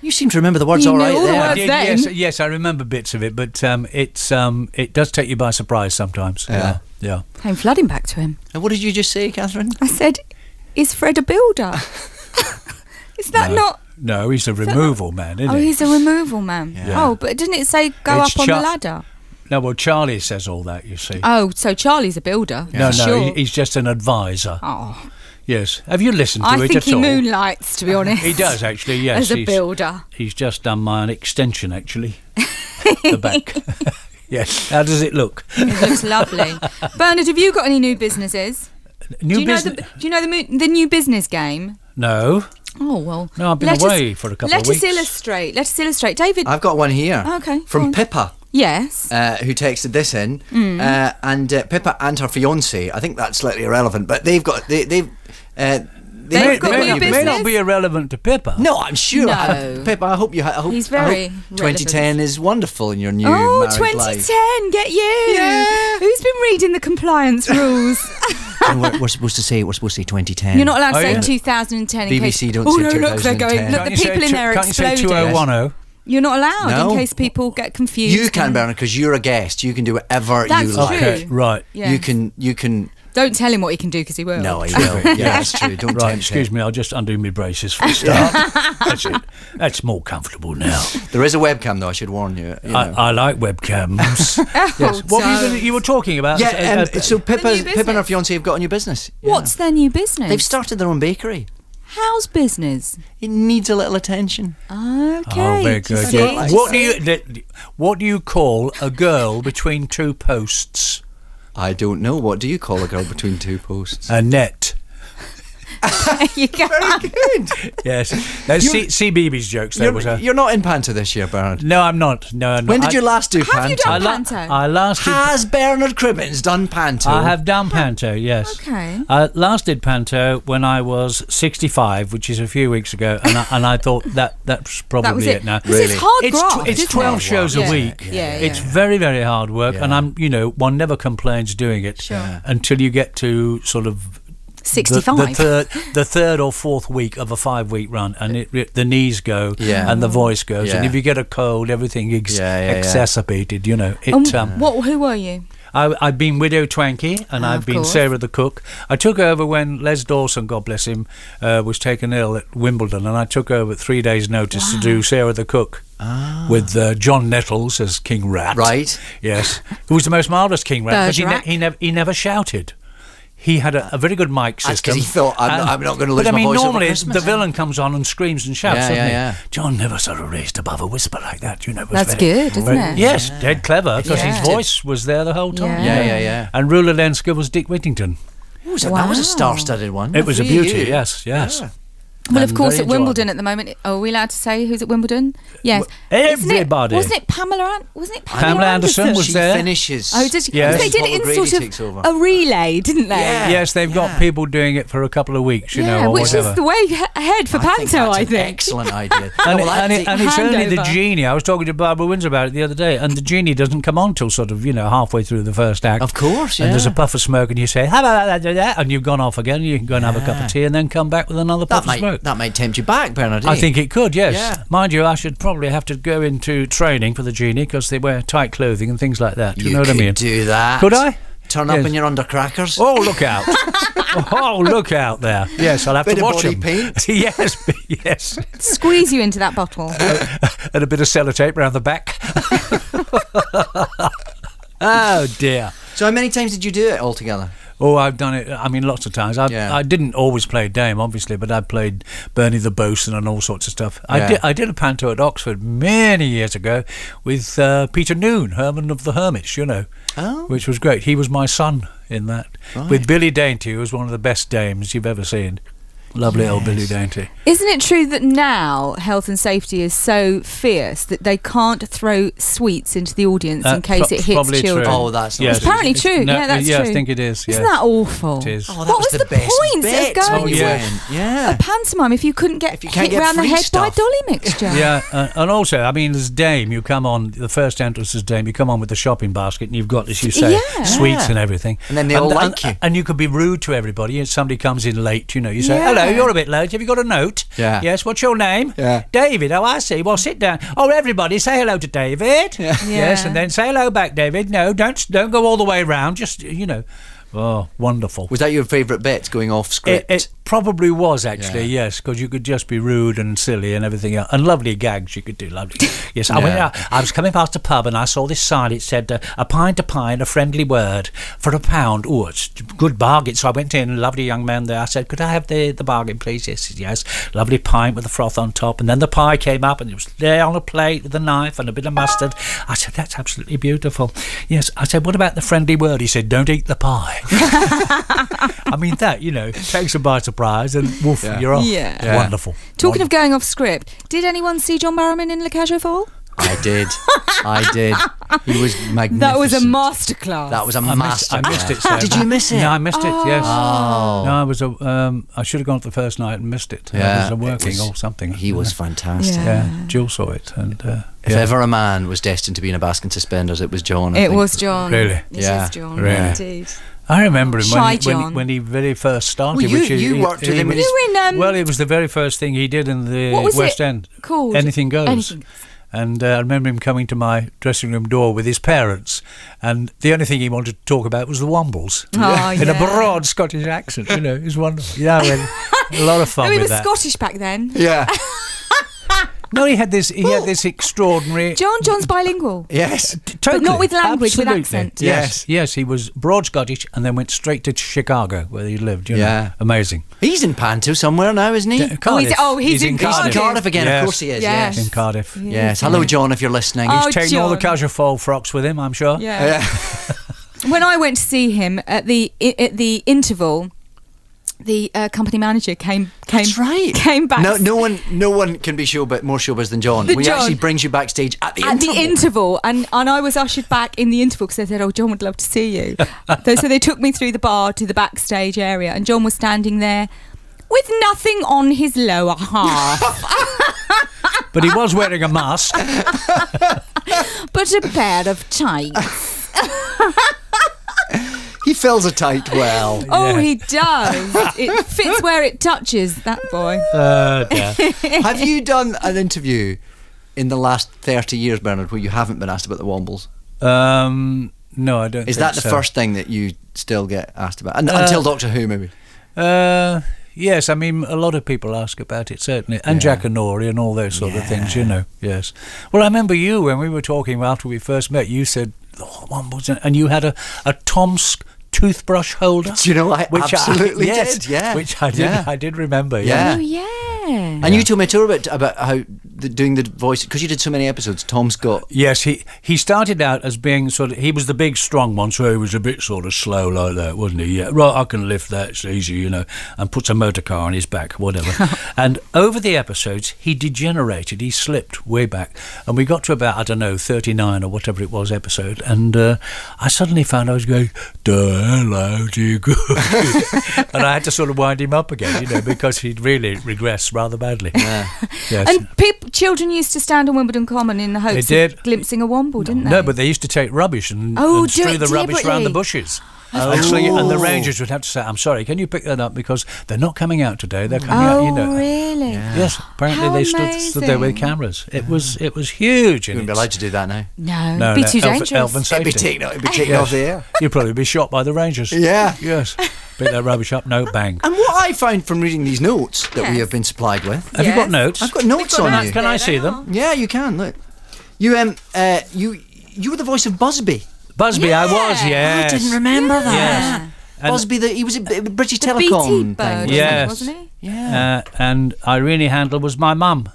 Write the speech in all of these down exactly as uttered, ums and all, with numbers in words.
You seem to remember the words You all knew right all the there. words. I did, then. yes, yes, I remember bits of it, but um, it's um, it does take you by surprise sometimes. Yeah. yeah. Came flooding back to him. And what did you just say, Catherine? I said, "Is Fred a builder?" Is that No. not? No, he's a removal man, isn't Oh, he? he's a removal man. Yeah. Oh, but didn't it say go It's up on Char- the ladder? No, well, Charlie says all that. You see. Oh, so Charlie's a builder. no, no, for sure. he, he's just an advisor. Oh, Yes. Have you listened to I it think at he all? moonlights, to be honest. He does actually. Yes. as a he's, builder. He's just done my extension actually. The back. Yes. How does it look? It looks lovely. Bernard, have you got any new businesses? New do you business? know the Do you know the mo- the new business game? No. Oh well. No, I've been let away us, for a couple let of weeks. us illustrate. Let us illustrate, David. I've got one here. Okay, go From on. Pippa. Yes. Uh, who texted this in, Mm. uh, and uh, Pippa and her fiance. I think that's slightly irrelevant, but they've got they they've uh, They've May, got may new not, may business? not be irrelevant to Pippa. No, I'm sure. No. Pippa, I hope you. Ha- I hope, He's I hope very twenty ten is wonderful in your new Oh, married twenty life. ten, get you. Yeah. Who's been reading the compliance rules? And we're, we're supposed to say we're supposed to say twenty ten. You're not allowed to Oh, say yeah. two thousand ten in B B case... C don't oh, say no, look, they're going... twenty ten. Look, the Can't you say people in two- there are Can't you say exploding. two oh one oh? You're not allowed No. in case people get confused. You can, Bernard, because you're a guest. You can do whatever That's you true. like. Okay, right. Yeah. You can. You can. Don't tell him what he can do because he will. No, I will. Yeah, that's true. Don't Right, tempt excuse him. me, I'll just undo my braces for a start. That's it. That's more comfortable now. There is a webcam, though. I should warn you. you know. I, I like webcams. yes. What were you, gonna, you were talking about? yeah. uh, Um, uh, so Pippa, new Pippa and her business. fiance have got a new business. Yeah. What's their new business? They've started their own bakery. How's business? It needs a little attention. Okay. Oh, very do you good. see? Well, What do you th- what do you call a girl between two posts? I don't know. What do you call a girl between two posts? A net. you can. Good. Yes. That's You're- C, C B B's jokes. There was You're, a. you're not in Panto this year, Bernard. No, I'm not. No, no. When did I, you last do Have Panto? you done I, la- Panto? I last did. Has Bernard Cribbins done Panto? I have done Panto, yes. Okay. I last did Panto when I was sixty-five, which is a few weeks ago, and I, and I thought that that's probably That was it. it. now. This Really? is hard It's, graft, tw- it's isn't twelve it? shows Yeah. a week. Yeah, yeah. It's very, very hard work, Yeah. and I'm, you know, one never complains doing it Sure. until you get to sort of the, sixty-five. the third, the third or fourth week of a five-week run, and it, it, the knees go, Yeah. and the voice goes, and Yeah. if you get a cold, everything is Yeah, yeah, yeah. exacerbated. You know, it. And um, what? Who were you? I, I've been Widow Twanky, and Ah, I've of been course. Sarah the Cook. I took over when Les Dawson, God bless him, uh, was taken ill at Wimbledon, and I took over at three days' notice to do Sarah the Cook with uh, John Nettles as King Rat. Right. Yes. Who was the most marvellous King Rat, because he, Bergerac. ne- he, never he never shouted. He had a, a very good mic That's system. 'cause he thought, I'm not- I'm not gonna lose But I my mean, voice over normally Christmas. the villain comes on and screams and shouts, Yeah, doesn't yeah, he? yeah. John never sort of raised above a whisper like that, you know. It was That's very- good, isn't very- it? Yes, dead clever, because Yeah. his voice was there the whole time. Yeah. Yeah, yeah, yeah. And Rula Lenska was Dick Whittington. What was it? That was a Wow. star-studded one. It was a Good for beauty, you. yes, yes. Yeah. Well, of And course, very at Wimbledon enjoyable. at the moment. Are we allowed to say who's at Wimbledon? Yes. Well, Isn't it- everybody. wasn't it Pamela? An- wasn't it Pamela, Pamela Anderson was She there. finishes. Oh, did she? Yes. They did Paul it in O'Grady sort takes of over. a relay, didn't they? Yeah. Yes, they've got Yeah. people doing it for a couple of weeks, you Yeah, know, or which whatever. is the way he- ahead for I think Panto, that's I an think. excellent idea. And, Well, it- and, I it- think- and it's only the Handover. genie. I was talking to Barbara Windsor about it the other day, and the genie doesn't come on till sort of, you know, halfway through the first act. Of course, And there's yeah. a puff of smoke, and you say, "How about that, that, that," and you've gone off again. You can go and have a cup Yeah. of tea, and then come back with another puff that of might smoke. that might tempt you back, Bernard. I think it could, yes. Yeah. Mind you, I should probably have to go into training for the genie because they wear tight clothing and things like that. Do you, you know what I could mean? do that. Could I? Turn up Yes. in your undercrackers. Oh, look out. Oh, look out there. Yes, I'll have Bit to of watch body them. paint. yes, yes. Squeeze you into that bottle. And a bit of sellotape round the back. Oh, dear. So how many times did you do it altogether? Oh, I've done it, I mean, lots of times. I, Yeah. I didn't always play Dame, obviously, but I played Bernie the Bosun and all sorts of stuff. I, Yeah. did, I did a panto at Oxford many years ago with uh, Peter Noon, Herman of the Hermits, you know, Oh. which was great. He was my son in that. Right. With Billy Dainty, who was one of the best dames you've ever seen. Lovely old Billy Dainty. Isn't it true that now health and safety is so fierce that they can't throw sweets into the audience Uh, in case pro- it hits probably children? true. Oh, that's not Yes. true. Apparently true. No, yeah, that's yeah, true. I think it is. Isn't yes. that awful? It is. Oh, that what was was the the, best point bit of going when you to went. Yeah. a pantomime if you couldn't get If you can't hit get round the free head by stuff. dolly mixture? Yeah, uh, and also, I mean, as Dame, you come on, the first entrance as Dame, you come on with the shopping basket and you've got, as you say, Yeah. sweets Yeah. and everything. And then they all and, like you. And you could be rude to everybody. If somebody comes in late, you know, you say, Yeah. hello, you're a bit late. Have you got a note? Yeah. Yes, what's your name? Yeah. David. Oh, I see. Well, sit down. Oh, everybody, say hello to David. Yeah. Yes, Yeah. and then say hello back, David. No, don't don't go all the way round. Just, you know. Oh, wonderful. Was that your favourite bit, going off It, script? it probably was, actually, Yeah. yes, because you could just be rude and silly and everything else. And lovely gags you could do, lovely. Yes, I, went Yeah. out, I was coming past a pub and I saw this sign. It said, uh, a pint a pint, a friendly word for a pound. Oh, it's a good bargain. So I went in, lovely young man there. I said, could I have the, the bargain, please? Yes, yes. Lovely pint with the froth on top. And then the pie came up and it was there on a plate with a knife and a bit of mustard. I said, that's absolutely beautiful. Yes, I said, what about the friendly word? He said, don't eat the pie. I mean, that, you know, takes them by surprise and woof, Yeah. you're off. Yeah. Yeah. Wonderful. Talking Wonderful. of going off script, did anyone see John Barrowman in Le Cage aux Folles? I did. I did. He was magnificent. That was a masterclass. That was a I missed, master. I missed it. Sarah. Did you miss it? No, I missed it. Yes. Oh. No, I was. A, um, I should have gone to the first night and missed it. Yeah, I was uh, it working was- or something. He was fantastic. Yeah. Yeah, Jill saw it, and uh, If yeah. ever a man was destined to be in a basket and suspenders, it was John. I It think. was John. Really? It Yeah. is John. Really? Indeed. I remember him Shy when he, when, John. he, when he very first started. Well, you- which he, you he- worked with he him in was- his- You were in, um, Well, it was the very first thing he did in the What was West it End. called? Anything Goes. Anything Goes. And uh, I remember him coming to my dressing room door with his parents, and the only thing he wanted to talk about was the Wombles. Oh, In a yeah. broad Scottish accent, you know, it was wonderful. Yeah, we had a lot of fun No, he with was that. Scottish back then. Yeah. No, he had this. He had this extraordinary. John John's bilingual. Yes. Totally, not with language, with absolutely. accent. Yes, yes, he was broad Scottish, and then went straight to Chicago where he lived. You know. Yeah. Amazing. He's in Panto somewhere now, isn't he? Yeah, Cardiff. oh, he's in He's in Cardiff. Cardiff again. Yes. Of course he is. Yes. Yes. In Cardiff. Yeah. Yes. Hello, John, if you're listening. Oh, He's taken all the John. casual frocks with him, I'm sure. Yeah. Yeah. When I went to see him at the i- at the interval, the uh, company manager came came That's right. came back No, no one, no one can be showbiz more showbiz than John. The He John. actually brings you backstage at the at interval. the interval, and, and I was ushered back in the interval because they said, "Oh, John would love to see you." so, so they took me through the bar to the backstage area, and John was standing there with nothing on his lower half, But he was wearing a mask. but a pair of tights. He fills a tight well. Oh, Yeah. he does. It fits where it touches. That boy. Uh, dear. Have you done an interview in the last thirty years, Bernard, where you haven't been asked about the Wombles? Um, no, I don't. Is think that the so. first thing that you still get asked about? And, Uh, until Doctor Who, maybe. Uh, yes, I mean a lot of people ask about it certainly, and Yeah. Jack and Nori and all those sort of things, you Yeah. know. Yes. Well, I remember you when we were talking after we first met. You said, oh, Wombles, and you had a a Tomsk toothbrush holder. Do you know, I absolutely yes, did, yeah. which I did. Yeah. I did remember. Yeah. Oh yeah. And you told me a tour about about how the, doing the voice, because you did so many episodes. Tom's got Yes, he he started out as being sort of, he was the big strong one, so he was a bit sort of slow like that, wasn't he? Yeah, right, I can lift that, it's easy, you know, and puts a motor car on his back, whatever. And over the episodes, he degenerated, he slipped way back, and we got to about, I don't know, thirty-nine or whatever it was episode, and uh, I suddenly found I was going, "Duh, hello, dear good," and I had to sort of wind him up again, you know, because he'd really regressed rather badly. yeah. Yes. And peop children used to stand on Wimbledon Common in the hopes They of did. glimpsing a Womble, didn't they? No, but they used to take rubbish and, Oh, and do strew it the rubbish around the deliberately. bushes. And, sling it, and the rangers would have to say, "I'm sorry, can you pick that up because they're not coming out today? They're coming out, Oh, you know." really? Yes, apparently How they stood, stood there with amazing. cameras. It was it was huge. You and wouldn't be it's- allowed to do that now. No, No, be no, too health- dangerous. health and It'd be safety. taken, it'd be taken Yes. off the air. You'd probably be shot by the rangers. Yeah. Yes. Pick that rubbish up, no bang. And what I found from reading these notes that we Yes. have been supplied with, Have you got Yes. notes? I've got notes got on notes you. Can I There see they them? are. Yeah, you can. Look, you um, uh, you you were the voice of Busby. Busby, I was, Yeah. yes. I didn't remember that. Yes. And, Busby, the, he was a B- British The B T Telecom bird, thing. Yes. wasn't he? Yeah. uh, and Irene Handel was my mum.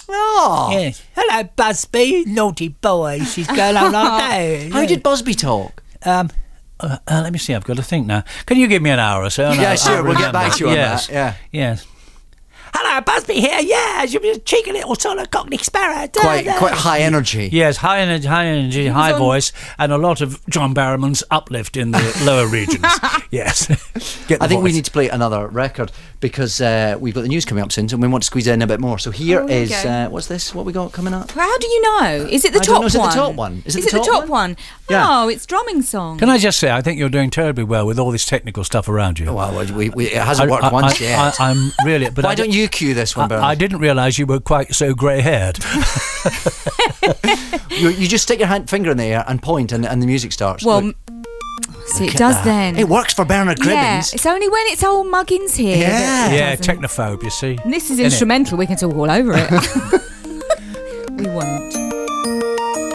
Oh. Yes. Hello, Busby, naughty boy. She's going on all day. How did Busby talk? Um, uh, uh, let me see. I've got to think now. Can you give me an hour or so? and Yeah, I'll- sure, I'll we'll get remember. back to you on yes. that, yeah. Yes. hello, Busby here. Yeah, you're a cheeky little sort of Cockney sparrow. Da, Quite, da. quite high energy. Yes, high energy, high energy, high on- voice, and a lot of John Barrowman's uplift in the lower regions. Yes. Get the I think we voice. need to play another record because uh, we've got the news coming up soon, and we want to squeeze in a bit more. So here Oh, there is you go. uh, what's this? What we got coming up? Well, how do you know? Is it the I top don't know. Is it the one? top one? Is it Is the it the top top one? Yeah. Oh, it's drumming song. Can I just say, I think you're doing terribly well with all this technical stuff around you. Well, we, we, it hasn't I- worked I, once I, yet. I, I'm really. But Why I, don't you cue this one, I, Bernard? I didn't realise you were quite so grey-haired. you, you just stick your hand, finger in the air and point, and, and the music starts. well, Look, m- see, look it at does that. then. It works for Bernard Yeah, Cribbins. it's only when it's old Muggins here. Yeah. that it Yeah, doesn't. technophobe. You see. And this is Innit? instrumental. We can talk all over it. We won't.